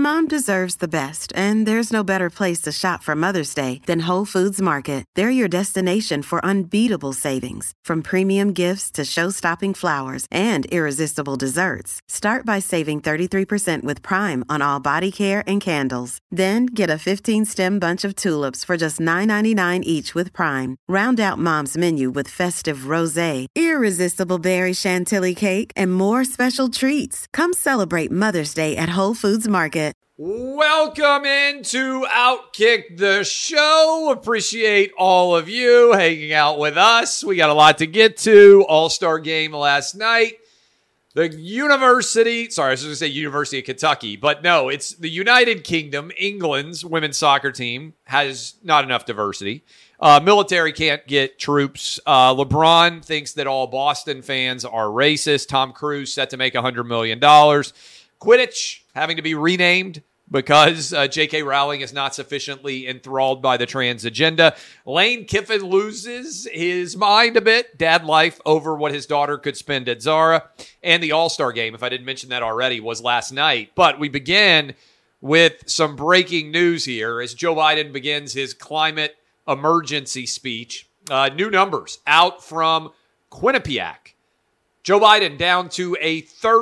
Mom deserves the best, and there's no better place to shop for Mother's Day than Whole Foods Market. They're your destination for unbeatable savings, from premium gifts to show-stopping flowers and irresistible desserts. Start by saving 33% with Prime on all body care and candles. Then get a 15-stem bunch of tulips for just $9.99 each with Prime. Round out Mom's menu with festive rosé, irresistible berry chantilly cake, and more special treats. Come celebrate Mother's Day at Whole Foods Market. Welcome into Outkick the Show. Appreciate all of you hanging out with us. We got a lot to get to. All-Star game last night. The University of Kentucky, but no, it's the United Kingdom. England's women's soccer team has not enough diversity. Military can't get troops. LeBron thinks that all Boston fans are racist. Tom Cruise set to make $100 million. Quidditch having to be renamed because J.K. Rowling is not sufficiently enthralled by the trans agenda. Lane Kiffin loses his mind a bit, dad life, over what his daughter could spend at Zara. And the All-Star game, if I didn't mention that already, was last night. But we begin with some breaking news here as Joe Biden begins his climate emergency speech. New numbers out from Quinnipiac. Joe Biden down to a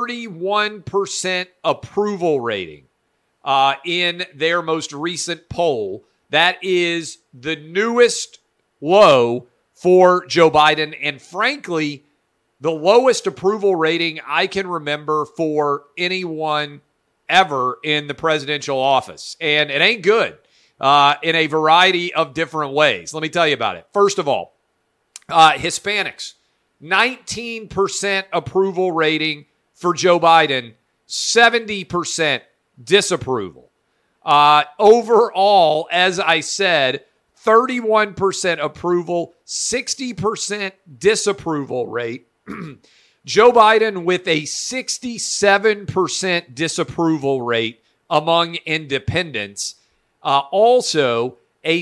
31% approval rating in their most recent poll. That is the newest low for Joe Biden, and frankly, the lowest approval rating I can remember for anyone ever in the presidential office. And it ain't good in a variety of different ways. Let me tell you about it. First of all, Hispanics, 19% approval rating for Joe Biden, 70% disapproval. Overall, as I said, 31% approval, 60% disapproval rate. Joe Biden with a 67% disapproval rate among independents. Also, a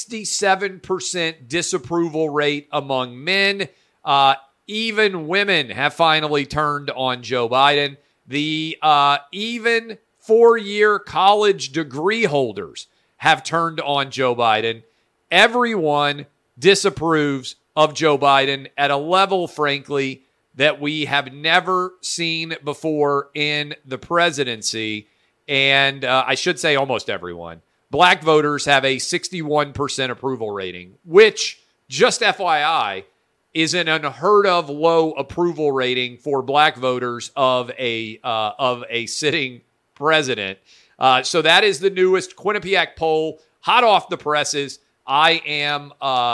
67% disapproval rate among men. Even women have finally turned on Joe Biden. The even four-year college degree holders have turned on Joe Biden. Everyone disapproves of Joe Biden at a level, frankly, that we have never seen before in the presidency. And I should say almost everyone. Black voters have a 61% approval rating, which, just FYI, is an unheard of low approval rating for black voters of a sitting president. So that is the newest Quinnipiac poll, hot off the presses. I am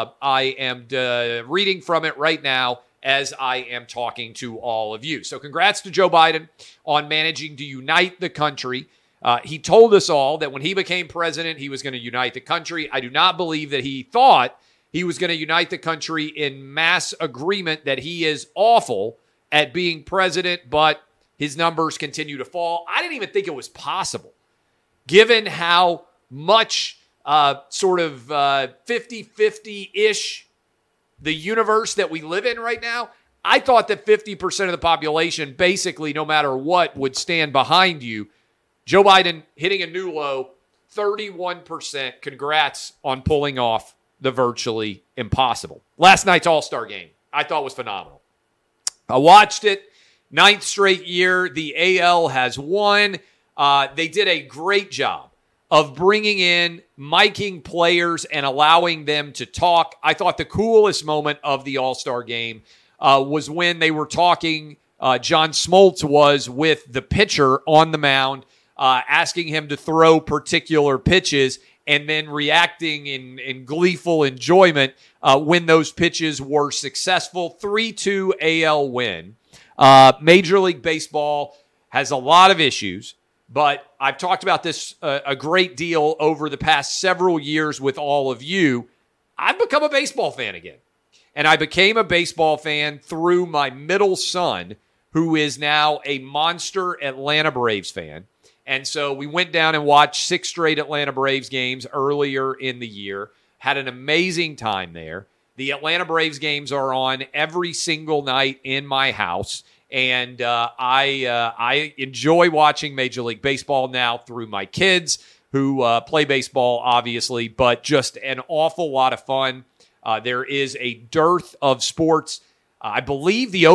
reading from it right now as I am talking to all of you. So congrats to Joe Biden on managing to unite the country. He told us all that when he became president, he was going to unite the country. I do not believe that he thought he was going to unite the country in mass agreement that he is awful at being president, but his numbers continue to fall. I didn't even think it was possible, given how much sort of 50-50-ish the universe that we live in right now. I thought that 50% of the population, basically, no matter what, would stand behind you. Joe Biden hitting a new low, 31%. Congrats on pulling off the virtually impossible. Last night's All-Star game, I thought was phenomenal. I watched it. 9th straight year, the AL has won. They did a great job of bringing in, miking players and allowing them to talk. I thought the coolest moment of the All-Star game was when they were talking, John Smoltz was with the pitcher on the mound, asking him to throw particular pitches and then reacting in gleeful enjoyment when those pitches were successful. 3-2 AL win. Major League Baseball has a lot of issues, but I've talked about this a great deal over the past several years with all of you. I've become a baseball fan again. And I became a baseball fan through my middle son, who is now a monster Atlanta Braves fan. And so we went down and watched 6 straight Atlanta Braves games earlier in the year. Had an amazing time there. The Atlanta Braves games are on every single night in my house. And I enjoy watching Major League Baseball now through my kids who play baseball, obviously, but just an awful lot of fun. There is a dearth of sports. I believe the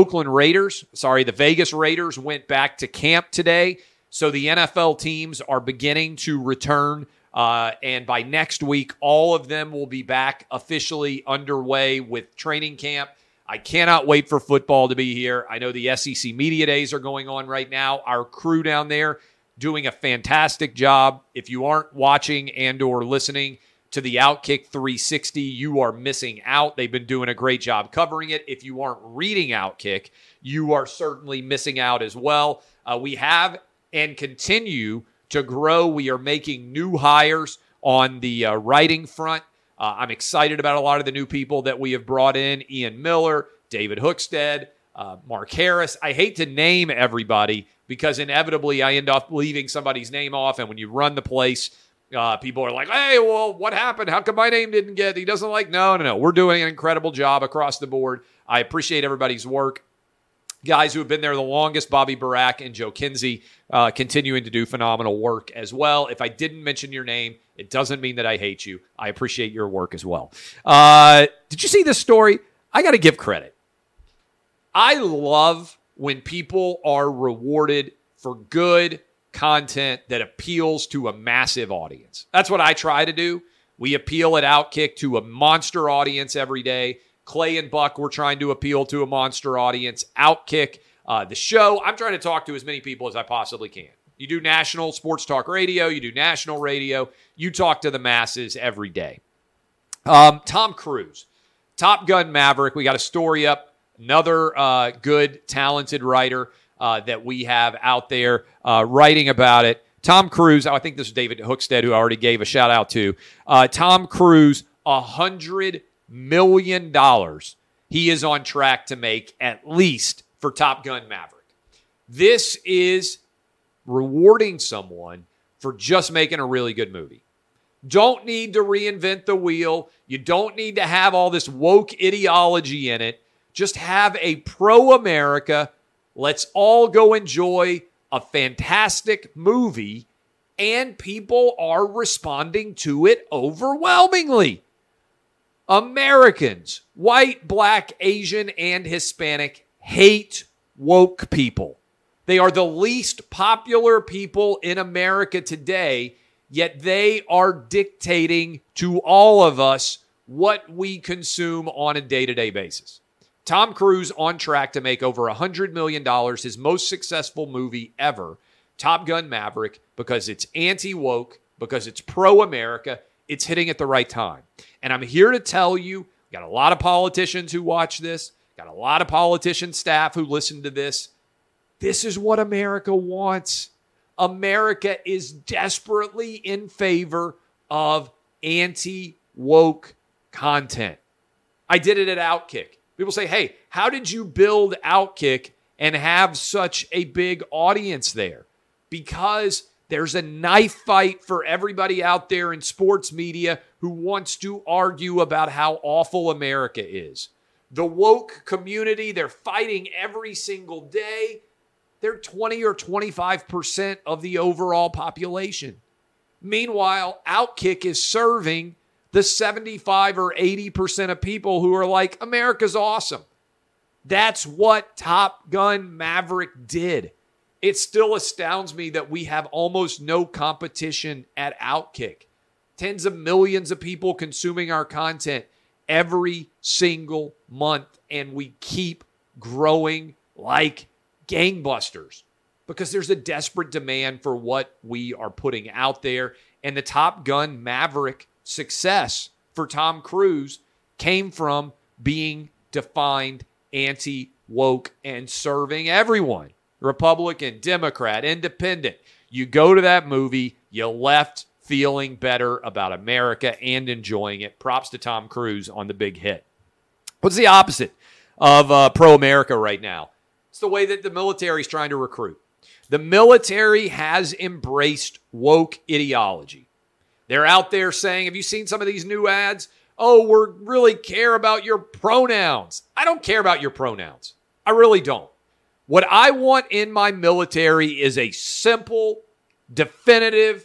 Vegas Raiders went back to camp today. So the NFL teams are beginning to return. And by next week, all of them will be back officially underway with training camp. I cannot wait for football to be here. I know the SEC Media Days are going on right now. Our crew down there doing a fantastic job. If you aren't watching and or listening to the Outkick 360, you are missing out. They've been doing a great job covering it. If you aren't reading Outkick, you are certainly missing out as well. We have and continue to grow. We are making new hires on the writing front. I'm excited about a lot of the new people that we have brought in. Ian Miller, David Hookstead, Mark Harris. I hate to name everybody because inevitably I end up leaving somebody's name off. And when you run the place, people are like, hey, well, what happened? How come my name didn't get? He doesn't like, no. We're doing an incredible job across the board. I appreciate everybody's work. Guys who have been there the longest, Bobby Barak and Joe Kinsey, continuing to do phenomenal work as well. If I didn't mention your name, it doesn't mean that I hate you. I appreciate your work as well. Did you see this story? I got to give credit. I love when people are rewarded for good content that appeals to a massive audience. That's what I try to do. We appeal at Outkick to a monster audience every day. Clay and Buck, we're trying to appeal to a monster audience. Outkick, the show, I'm trying to talk to as many people as I possibly can. You do national sports talk radio, you do national radio, you talk to the masses every day. Tom Cruise, Top Gun Maverick, we got a story up, another good, talented writer that we have out there writing about it. Tom Cruise, I think this is David Hookstead, who I already gave a shout out to. Tom Cruise, $100 million he is on track to make at least for Top Gun Maverick. This is rewarding someone for just making a really good movie. Don't need to reinvent the wheel. You don't need to have all this woke ideology in it. Just have a pro-America, let's all go enjoy a fantastic movie, and people are responding to it overwhelmingly. Americans, white, black, Asian, and Hispanic, hate woke people. They are the least popular people in America today, yet they are dictating to all of us what we consume on a day-to-day basis. Tom Cruise on track to make over $100 million, his most successful movie ever, Top Gun Maverick, because it's anti-woke, because it's pro-America, it's hitting at the right time. And I'm here to tell you, got a lot of politicians who watch this, got a lot of politician staff who listen to this. This is what America wants. America is desperately in favor of anti-woke content. I did it at Outkick. People say, hey, how did you build Outkick and have such a big audience there? Because there's a knife fight for everybody out there in sports media who wants to argue about how awful America is. The woke community, they're fighting every single day. They're 20 or 25% of the overall population. Meanwhile, Outkick is serving the 75 or 80% of people who are like, America's awesome. That's what Top Gun Maverick did. It still astounds me that we have almost no competition at Outkick. Tens of millions of people consuming our content every single month, and we keep growing like gangbusters because there's a desperate demand for what we are putting out there. And the Top Gun Maverick success for Tom Cruise came from being defined anti-woke and serving everyone. Republican, Democrat, Independent. You go to that movie, you left feeling better about America and enjoying it. Props to Tom Cruise on the big hit. What's the opposite of pro-America right now? It's the way that the military is trying to recruit. The military has embraced woke ideology. They're out there saying, have you seen some of these new ads? Oh, we really care about your pronouns. I don't care about your pronouns. I really don't. What I want in my military is a simple, definitive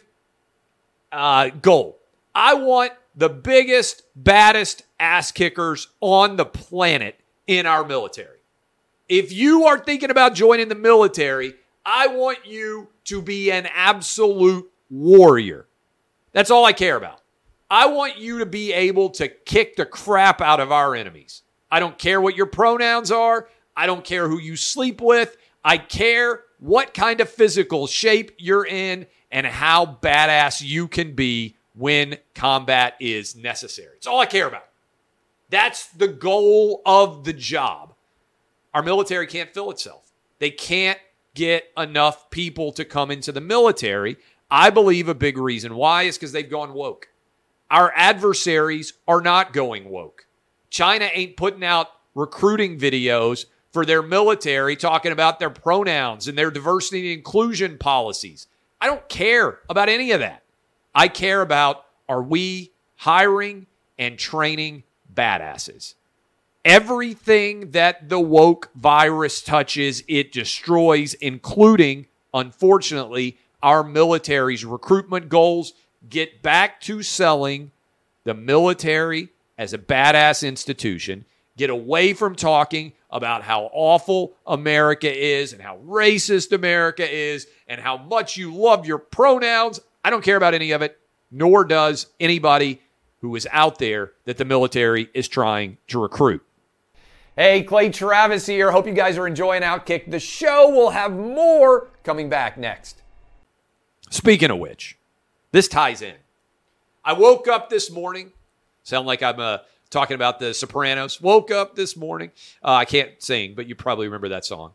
goal. I want the biggest, baddest ass kickers on the planet in our military. If you are thinking about joining the military, I want you to be an absolute warrior. That's all I care about. I want you to be able to kick the crap out of our enemies. I don't care what your pronouns are. I don't care who you sleep with. I care what kind of physical shape you're in and how badass you can be when combat is necessary. It's all I care about. That's the goal of the job. Our military can't fill itself. They can't get enough people to come into the military. I believe a big reason why is because they've gone woke. Our adversaries are not going woke. China ain't putting out recruiting videos for their military talking about their pronouns and their diversity and inclusion policies. I don't care about any of that. I care about, are we hiring and training badasses? Everything that the woke virus touches, it destroys, including, unfortunately, our military's recruitment goals. Get back to selling the military as a badass institution. Get away from talking about how awful America is and how racist America is and how much you love your pronouns. I don't care about any of it, nor does anybody who is out there that the military is trying to recruit. Hey, Clay Travis here. Hope you guys are enjoying Outkick the show. We'll have more coming back next. Speaking of which, this ties in. I woke up this morning. Sound like I'm talking about the Sopranos. Woke up this morning. I can't sing, but you probably remember that song.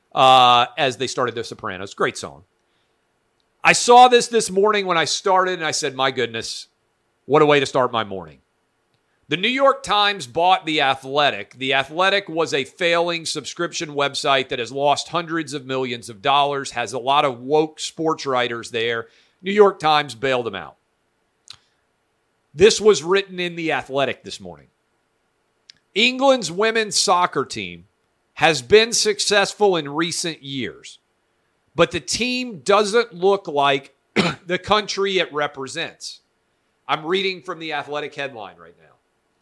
As they started the Sopranos. Great song. I saw this morning when I started, and I said, my goodness, what a way to start my morning. The New York Times bought The Athletic. The Athletic was a failing subscription website that has lost hundreds of millions of dollars, has a lot of woke sports writers there. New York Times bailed them out. This was written in The Athletic this morning. England's women's soccer team has been successful in recent years, but the team doesn't look like the country it represents. I'm reading from The Athletic headline right now.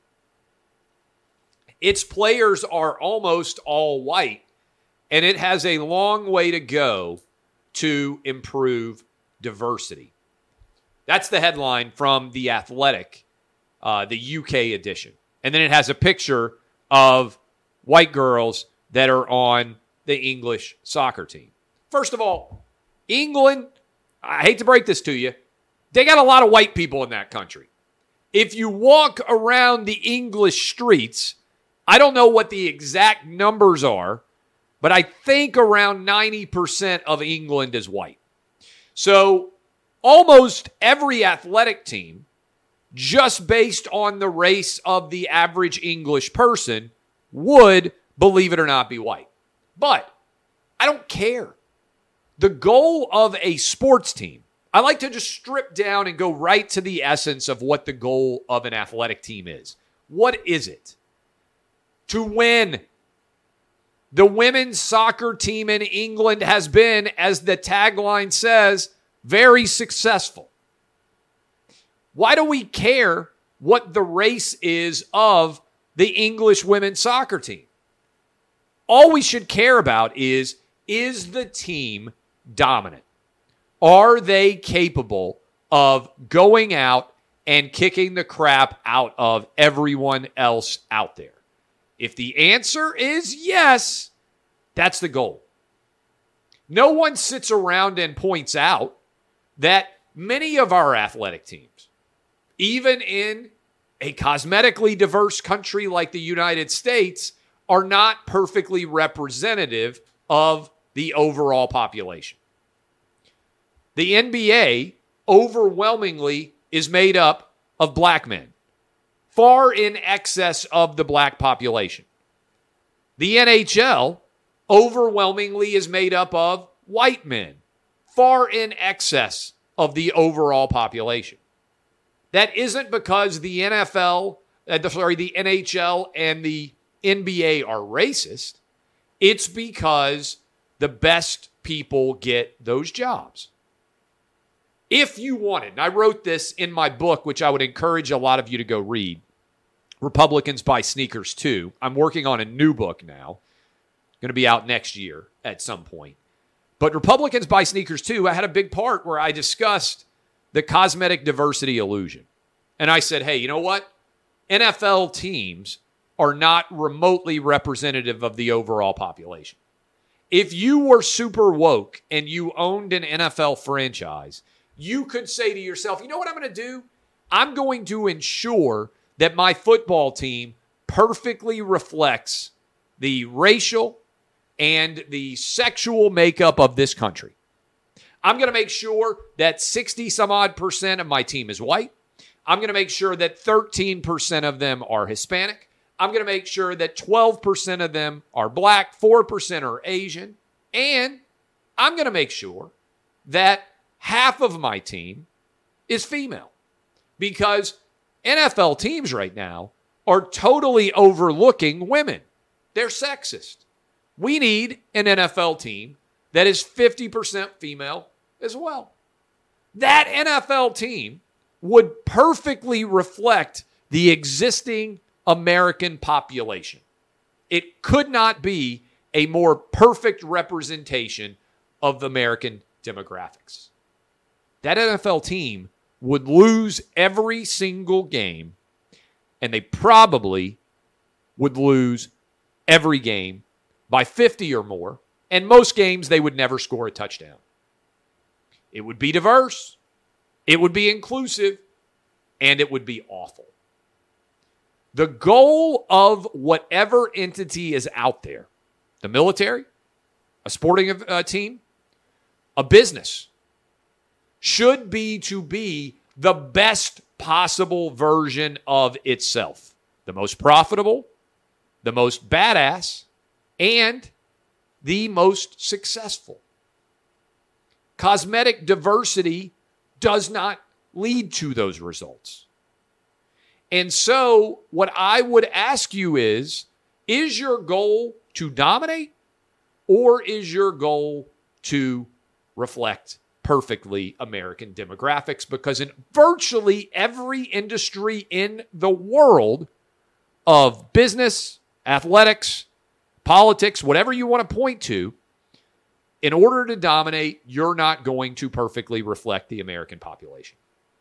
Its players are almost all white, and it has a long way to go to improve diversity. That's the headline from The Athletic, the UK edition. And then it has a picture of white girls that are on the English soccer team. First of all, England, I hate to break this to you, they got a lot of white people in that country. If you walk around the English streets, I don't know what the exact numbers are, but I think around 90% of England is white. So almost every athletic team, just based on the race of the average English person, would, believe it or not, be white. But I don't care. The goal of a sports team, I like to just strip down and go right to the essence of what the goal of an athletic team is. What is it? To win. The women's soccer team in England has been, as the tagline says, very successful. Why do we care what the race is of the English women's soccer team? All we should care about is the team dominant? Are they capable of going out and kicking the crap out of everyone else out there? If the answer is yes, that's the goal. No one sits around and points out that many of our athletic teams, even in a cosmetically diverse country like the United States, are not perfectly representative of the overall population. The NBA overwhelmingly is made up of black men, far in excess of the black population. The NHL overwhelmingly is made up of white men, far in excess of the overall population. That isn't because the NHL and the NBA are racist. It's because the best people get those jobs. If you wanted, and I wrote this in my book, which I would encourage a lot of you to go read, Republicans Buy Sneakers Too. I'm working on a new book now. Going to be out next year at some point. But Republicans Buy Sneakers Too, I had a big part where I discussed the cosmetic diversity illusion. And I said, hey, you know what? NFL teams are not remotely representative of the overall population. If you were super woke and you owned an NFL franchise, you could say to yourself, you know what I'm going to do? I'm going to ensure that my football team perfectly reflects the racial and the sexual makeup of this country. I'm going to make sure that 60 some odd percent of my team is white. I'm going to make sure that 13% of them are Hispanic. I'm going to make sure that 12% of them are black, 4% are Asian, and I'm going to make sure that half of my team is female, because NFL teams right now are totally overlooking women. They're sexist. We need an NFL team that is 50% female as well. That NFL team would perfectly reflect the existing American population. It could not be a more perfect representation of the American demographics. That NFL team would lose every single game, and they probably would lose every game by 50 or more, and most games they would never score a touchdown. It would be diverse, it would be inclusive, and it would be awful. The goal of whatever entity is out there, the military, a sporting team, a business, should be to be the best possible version of itself. The most profitable, the most badass, and the most successful. Cosmetic diversity does not lead to those results. And so what I would ask you is your goal to dominate, or is your goal to reflect perfectly American demographics? Because in virtually every industry in the world of business, athletics, politics, whatever you want to point to, in order to dominate, you're not going to perfectly reflect the American population.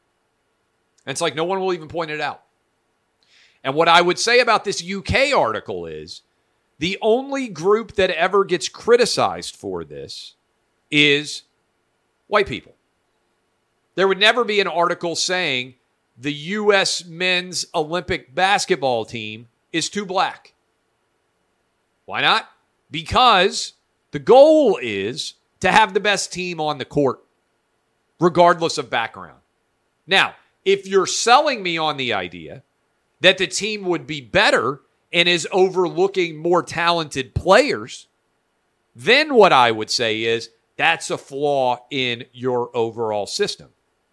And it's like no one will even point it out. And what I would say about this UK article is the only group that ever gets criticized for this is white people. There would never be an article saying the U.S. men's Olympic basketball team is too black. Why not? Because the goal is to have the best team on the court, regardless of background. Now, if you're selling me on the idea that the team would be better and is overlooking more talented players, then what I would say is that's a flaw in your overall system.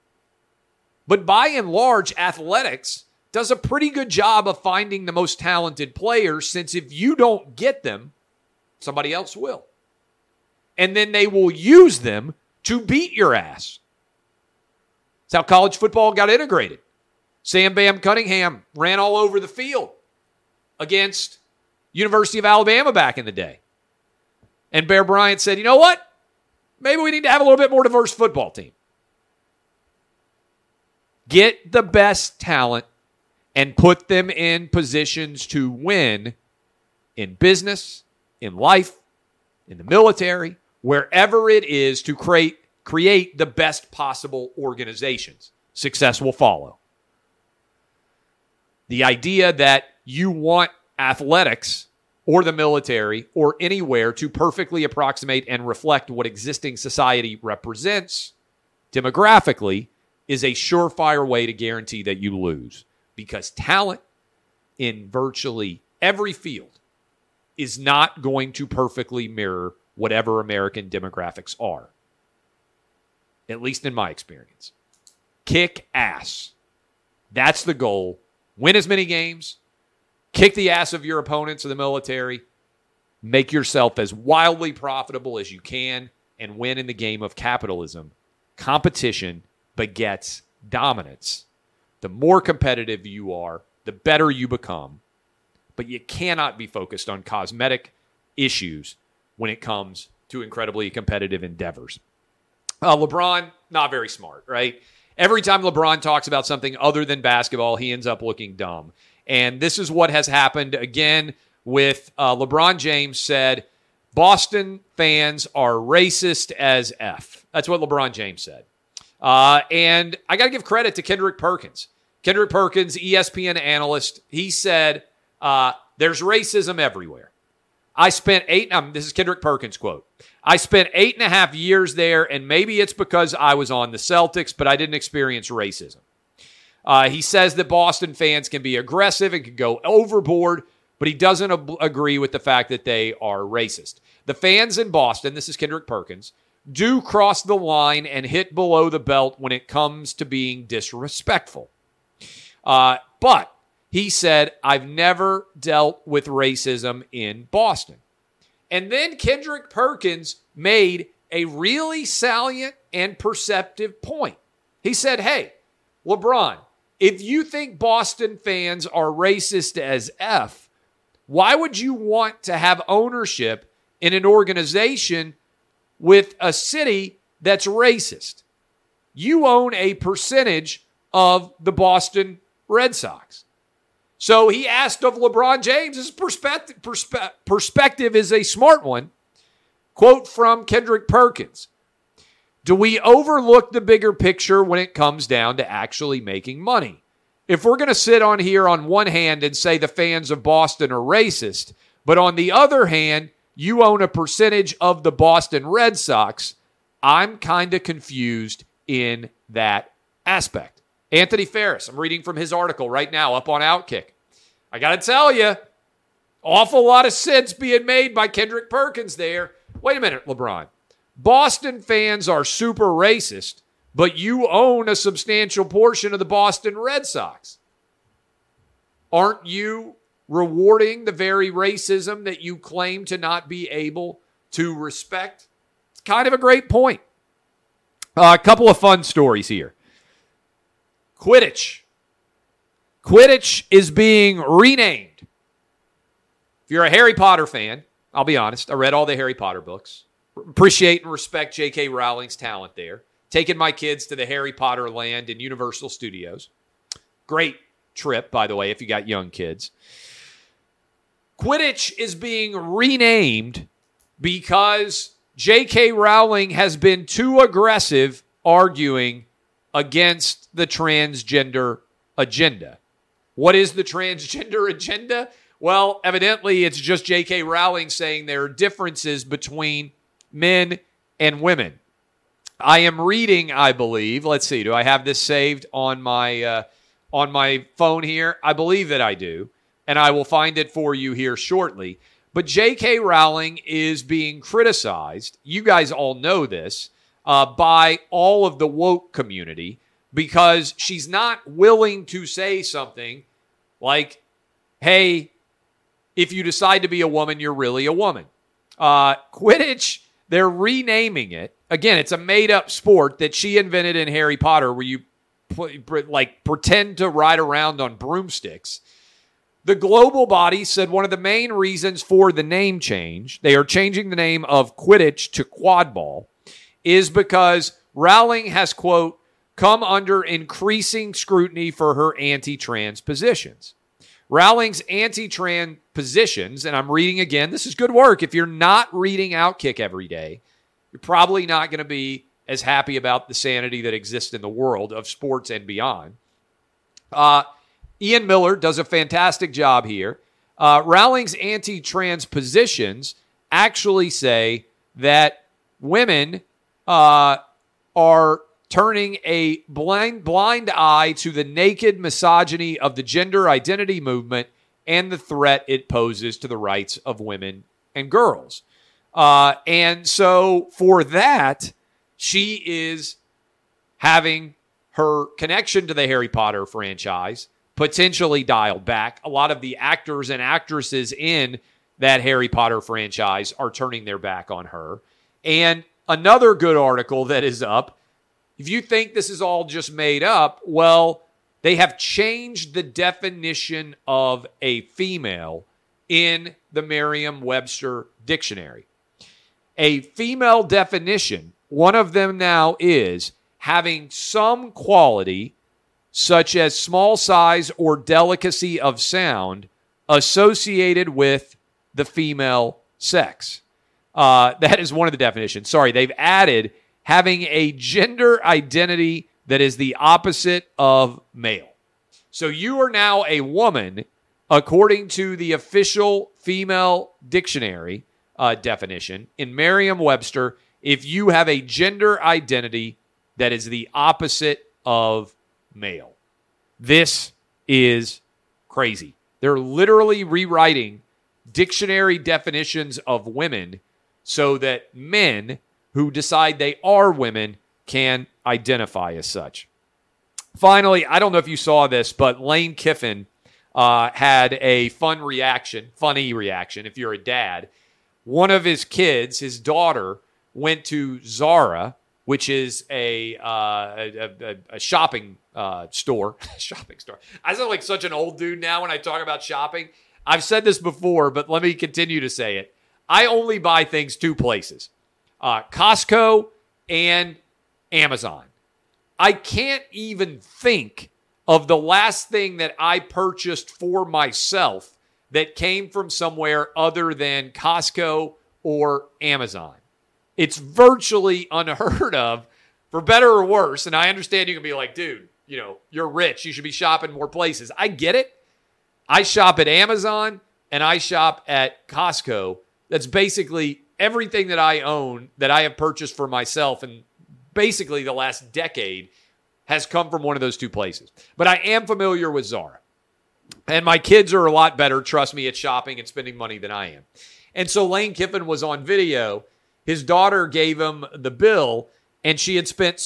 But by and large, athletics does a pretty good job of finding the most talented players, since if you don't get them, somebody else will. And then they will use them to beat your ass. That's how college football got integrated. Sam Bam Cunningham ran all over the field against University of Alabama back in the day. And Bear Bryant said, you know what? Maybe we need to have a little bit more diverse football team. Get the best talent and put them in positions to win in business, in life, in the military, wherever it is, to create the best possible organizations. Success will follow. The idea that you want athletics or the military or anywhere to perfectly approximate and reflect what existing society represents demographically is a surefire way to guarantee that you lose, because talent in virtually every field is not going to perfectly mirror whatever American demographics are, at least in my experience. Kick ass. That's the goal. Win as many games, kick the ass of your opponents in the military, Make yourself as wildly profitable as you can and win in the game of capitalism. Competition begets dominance. The more competitive you are, the better you become. But you cannot be focused on cosmetic issues when it comes to incredibly competitive endeavors. LeBron, not very smart, right? Every time LeBron talks about something other than basketball, he ends up looking dumb. And this is what has happened again with LeBron James said, Boston fans are racist as F. That's what LeBron James said. And I got to give credit to Kendrick Perkins. Kendrick Perkins, ESPN analyst, he said, there's racism everywhere. This is Kendrick Perkins' quote. I spent 8.5 years there, and maybe it's because I was on the Celtics, but I didn't experience racism. He says that Boston fans can be aggressive and can go overboard, but he doesn't agree with the fact that they are racist. The fans in Boston, this is Kendrick Perkins, do cross the line and hit below the belt when it comes to being disrespectful. But he said, I've never dealt with racism in Boston. And then Kendrick Perkins made a really salient and perceptive point. He said, hey, LeBron, if you think Boston fans are racist as F, why would you want to have ownership in an organization with a city that's racist? You own a percentage of the Boston Red Sox. So he asked of LeBron James, his perspective is a smart one. Quote from Kendrick Perkins. Do we overlook the bigger picture when it comes down to actually making money? If we're going to sit on here on one hand and say the fans of Boston are racist, but on the other hand, you own a percentage of the Boston Red Sox, I'm kind of confused in that aspect. Anthony Ferris, I'm reading from his article right now up on Outkick. I got to tell you, awful lot of sense being made by Kendrick Perkins there. Wait a minute, LeBron. Boston fans are super racist, but you own a substantial portion of the Boston Red Sox. Aren't you rewarding the very racism that you claim to not be able to respect? It's kind of a great point. A couple of fun stories here. Quidditch. Quidditch is being renamed. If you're a Harry Potter fan, I'll be honest, I read all the Harry Potter books. Appreciate and respect J.K. Rowling's talent there. Taking my kids to the Harry Potter land in Universal Studios. Great trip, by the way, if you got young kids. Quidditch is being renamed because J.K. Rowling has been too aggressive arguing against the transgender agenda. What is the transgender agenda? Well, evidently it's just J.K. Rowling saying there are differences between men and women. I am reading, I believe, let's see, do I have this saved on my phone here? I believe that I do, and I will find it for you here shortly. But J.K. Rowling is being criticized, you guys all know this, by all of the woke community because she's not willing to say something like, hey, if you decide to be a woman, you're really a woman. Quidditch, they're renaming it. Again, it's a made-up sport that she invented in Harry Potter where you pretend to ride around on broomsticks. The global body said one of the main reasons for the name change, they are changing the name of Quidditch to quadball, is because Rowling has, quote, come under increasing scrutiny for her anti-trans positions. Rowling's anti-trans positions, and I'm reading again, this is good work. If you're not reading Outkick every day, you're probably not going to be as happy about the sanity that exists in the world of sports and beyond. Ian Miller does a fantastic job here. Rowling's anti-trans positions actually say that women are turning a blind eye to the naked misogyny of the gender identity movement and the threat it poses to the rights of women and girls. And so for that, she is having her connection to the Harry Potter franchise potentially dialed back. A lot of the actors and actresses in that Harry Potter franchise are turning their back on her. And another good article that is up, if you think this is all just made up, well, they have changed the definition of a female in the Merriam-Webster dictionary. A female definition, one of them now is having some quality, such as small size or delicacy of sound, associated with the female sex. That is one of the definitions. Sorry, they've added having a gender identity that is the opposite of male. So you are now a woman, according to the official female dictionary definition in Merriam-Webster, if you have a gender identity that is the opposite of male. This is crazy. They're literally rewriting dictionary definitions of women so that men who decide they are women can identify as such. Finally, I don't know if you saw this, but Lane Kiffin had a funny reaction, if you're a dad. One of his kids, his daughter, went to Zara, which is a shopping store. Shopping store. I sound like such an old dude now when I talk about shopping. I've said this before, but let me continue to say it. I only buy things two places. Costco and Amazon. I can't even think of the last thing that I purchased for myself that came from somewhere other than Costco or Amazon. It's virtually unheard of, for better or worse. And I understand you can be like, dude, you're rich. You should be shopping more places. I get it. I shop at Amazon and I shop at Costco. That's basically everything that I own that I have purchased for myself, and basically the last decade has come from one of those two places. But I am familiar with Zara. And my kids are a lot better, trust me, at shopping and spending money than I am. And so Lane Kiffin was on video. His daughter gave him the bill, and she had spent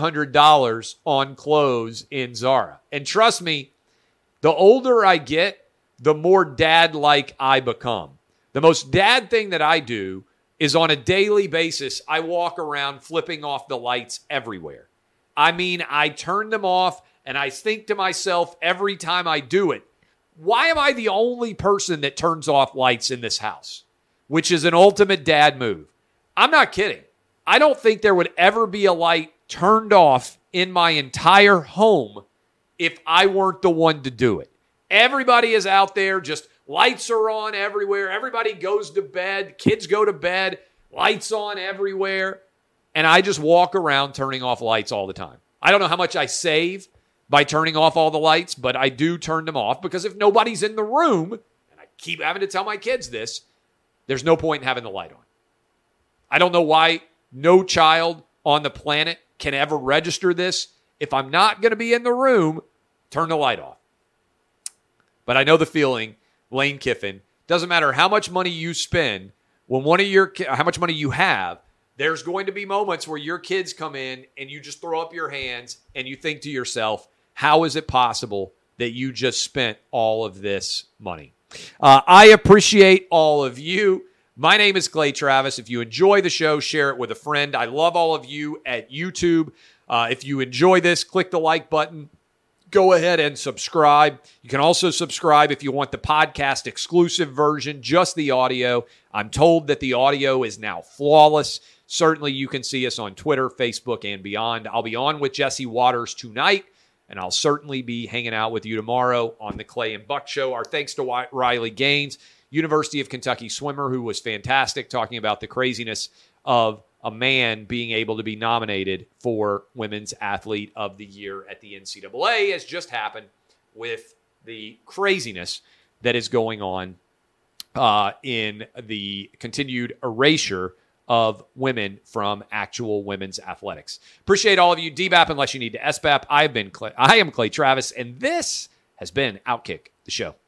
$700 on clothes in Zara. And trust me, the older I get, the more dad-like I become. The most dad thing that I do is on a daily basis, I walk around flipping off the lights everywhere. I mean, I turn them off, and I think to myself every time I do it, why am I the only person that turns off lights in this house? Which is an ultimate dad move. I'm not kidding. I don't think there would ever be a light turned off in my entire home if I weren't the one to do it. Everybody is out there, just lights are on everywhere. Everybody goes to bed. Kids go to bed. Lights on everywhere. And I just walk around turning off lights all the time. I don't know how much I save by turning off all the lights, but I do turn them off because if nobody's in the room, and I keep having to tell my kids this, there's no point in having the light on. I don't know why no child on the planet can ever register this. If I'm not going to be in the room, turn the light off. But I know the feeling, Lane Kiffin. Doesn't matter how much money you spend, how much money you have, there's going to be moments where your kids come in and you just throw up your hands and you think to yourself, how is it possible that you just spent all of this money? I appreciate all of you. My name is Clay Travis. If you enjoy the show, share it with a friend. I love all of you at YouTube. If you enjoy this, click the like button. Go ahead and subscribe. You can also subscribe if you want the podcast exclusive version, just the audio. I'm told that the audio is now flawless. Certainly, you can see us on Twitter, Facebook, and beyond. I'll be on with Jesse Waters tonight, and I'll certainly be hanging out with you tomorrow on the Clay and Buck Show. Our thanks to Riley Gaines, University of Kentucky swimmer, who was fantastic, talking about the craziness of a man being able to be nominated for Women's Athlete of the Year at the NCAA, has just happened with the craziness that is going on in the continued erasure of women from actual women's athletics. Appreciate all of you. DBAP unless you need to SBAP. I am Clay Travis, and this has been Outkick the Show.